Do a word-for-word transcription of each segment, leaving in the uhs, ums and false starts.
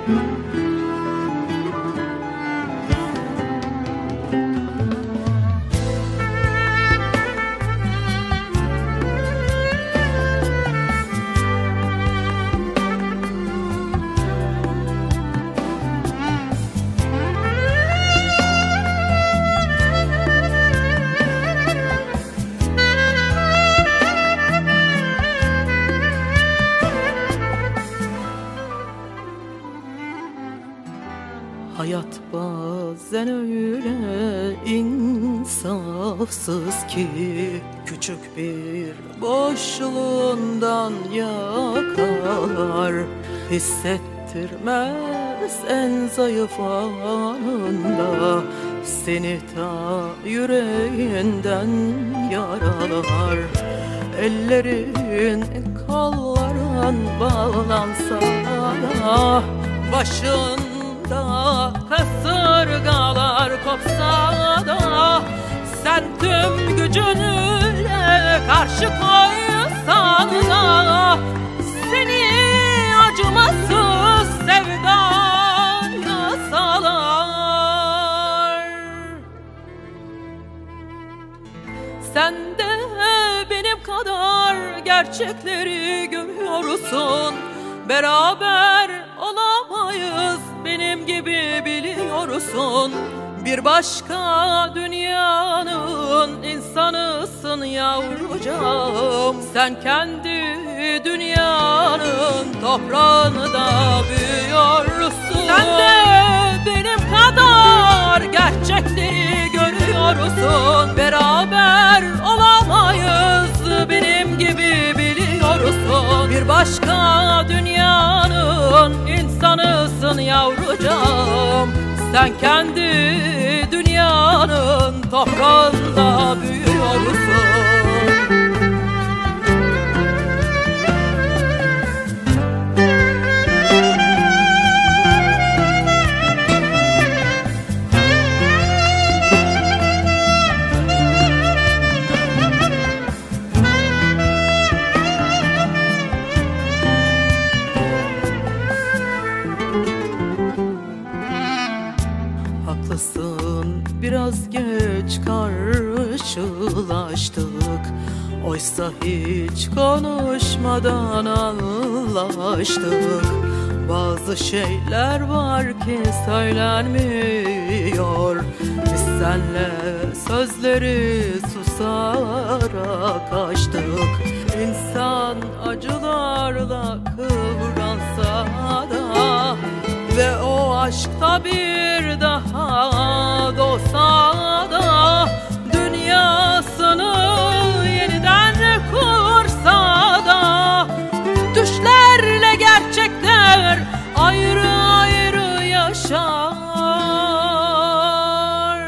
Hayat bazen öyle insafsız ki küçük bir boşluğundan yakar. Hissettirmez en zayıf anında, seni ta yüreğinden yaralar. Ellerin kolların bağlansa da, başın da kasırgalar kopsa da, sen tüm gücünle karşı koysan da, seni acımasız sevdaya salar. Sen de benim kadar gerçekleri görüyorsun. Beraber olamayız benim gibi biliyorsun. Bir başka dünyanın insanısın yavrucağım. Sen kendi dünyanın toprağında büyüyorsun. Sen de benim kadar gerçekleri görüyorsun. Beraber olamayız benim gibi biliyorsun. Bir başka dünyanın insanısın yavrucağım. Sen kendi dünyanın toprağında büyüyorsun. Haklısın, biraz geç karşılaştık. Oysa hiç konuşmadan anlaştık. Bazı şeyler var ki söylenmiyor. Biz senle sözleri susarak açtık. İnsan acılarla kıvransa da, ve o aşkta bir daha doğsa da, dünyasını yeniden kursa da, düşlerle gerçekler ayrı ayrı yaşar.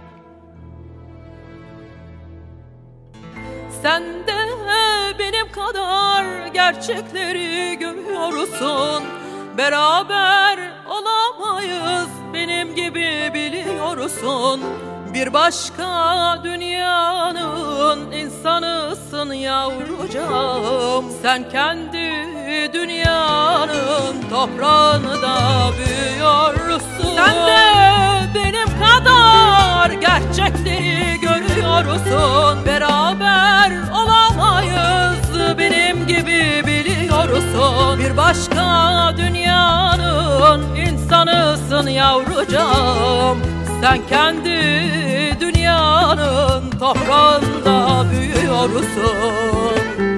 Sen de benim kadar gerçekleri görüyorsun. Beraber olamayız benim gibi biliyorsun. Bir başka dünyanın insanısın yavrucağım. Sen kendi dünyanın toprağında büyüyorsun. Sen de benim kadar gerçekleri görüyorsun. Beraber olamayız benim gibi biliyorsun. Bir başka dünyanın insanısın yavrucağım. Sen kendi dünyanın toprağında büyüyorsun.